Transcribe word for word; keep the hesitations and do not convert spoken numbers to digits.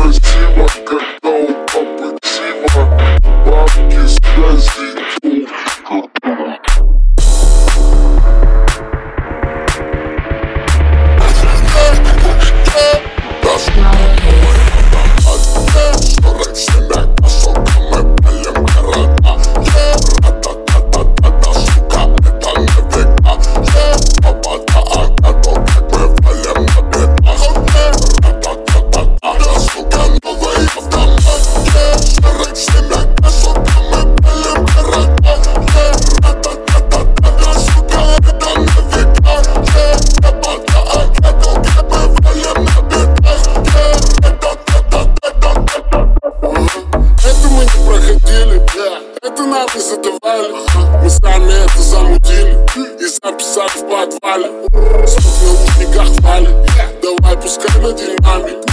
красиво, когда у папы ксива, бабки, связи, это нам не задавали, мы сами это замутили и записали в подвале. Звук в наушниках валит, давай пускай на динамик.